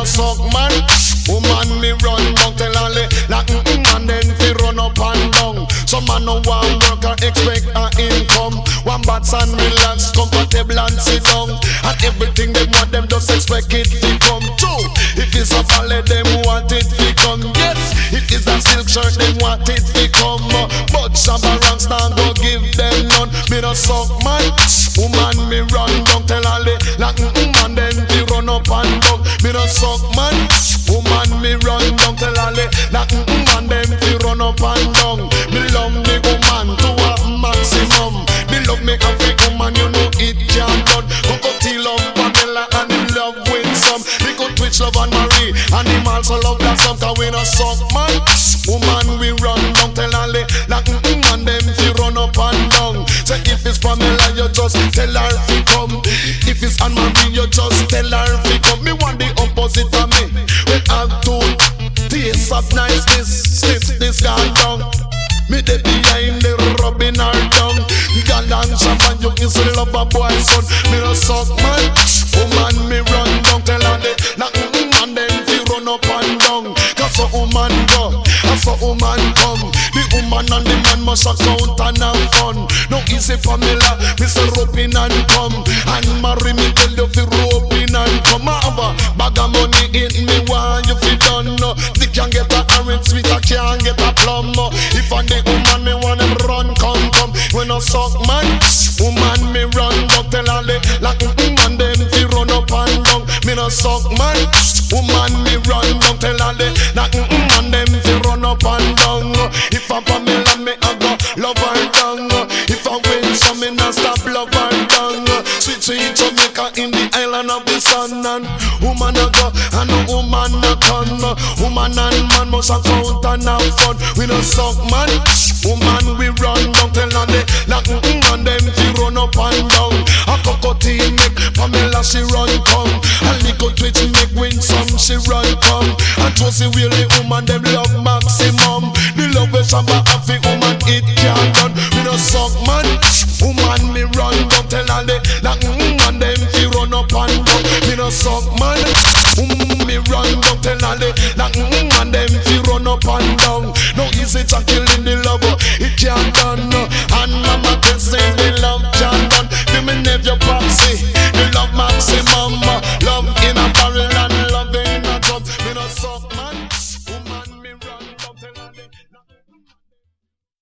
no suck man. Woman me run down tell Ali like and then fi run up and down. Some man no want work and expect an income. One bats and relax, comfortable and sit down. And everything them want them just expect it to come true. If it's a ballet them want it to come. Yes, if it's a silk shirt them want it to come. But Shabba Ranks now go give them none. Me no suck man. Woman me run down tell Ali like and then fi run up and down. Me no suck man. Woman me run down tell Ali like and then fi run up and down. Me love me woman to a maximum. Me love me African woman, you know it can't done. Cocotte love Pamela and him love with some. Me go Twitch love and Marie and him also love that some. Cause we no suck man. Woman we run down tell Ali like and them fi run up and down. Say if it's Pamela you just tell her to come. If it's Anne Marie you just tell her to come. Me want the opposite of me. We have to taste of niceness. Sniff this guy down. Me dey behind the rubbing her down. Girl and champagne, you can still love a boy son. Me no suck man. Woman me run down, tell her they like and then fi run up and down. Cause a woman go, as a woman come. The woman and the man must account and have fun. No easy Pamela, me say rope in and come. And marry me tell you fi rope in and come. Have a bag of money in me want you fi done. They can get a orange sweet, I can't get a plum. If I the woman me want them run, come. When I suck man, woman me run down tell Ali like and then fi run up and down. Me no suck man, woman me run down tell Ali like and then fi run up and down. If I Pamela me I go love her down. If I win some me not stop love her down. Sweet Jamaica in the island of the sun. And woman a go and a woman a come. Woman and man must account and have fun. We no suck man. Woman we run down tell her they like and them fi run up and down. A cocotte make Pamela she run come. A little Twitch make win some she run come. And Josie Willie woman them love maximum. The love we Shabba have fi woman it can't done. We no suck man. Woman me run down tell her they like and them fi run up and down. We no suck man. Me run down tell her they like and them fi run up and down. No easy to kill in the love. It can't done. And mama can say they love can't done. Give me nephew Popsy, they love maximum.